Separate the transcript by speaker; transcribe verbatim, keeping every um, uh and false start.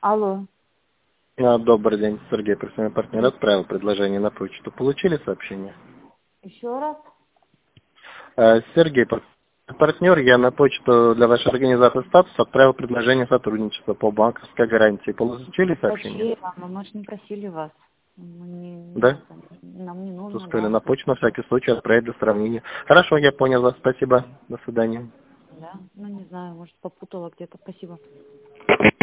Speaker 1: Алло.
Speaker 2: А, Добрый день, Сергей, профессиональный партнер, отправил предложение на почту. Получили сообщение?
Speaker 1: Еще раз.
Speaker 2: Э, Сергей, пар- партнер, я на почту для вашей организации «Статус» отправил предложение сотрудничества по банковской гарантии. Получили сообщение?
Speaker 1: Спасибо, но мы же не просили вас. Мы не, не
Speaker 2: Да?
Speaker 1: это, нам не нужно,
Speaker 2: Пускали
Speaker 1: да.
Speaker 2: на почту, на всякий случай отправить для сравнения. Хорошо, я понял вас, спасибо. До свидания.
Speaker 1: Да? Ну, не знаю, может, попутала где-то. Спасибо.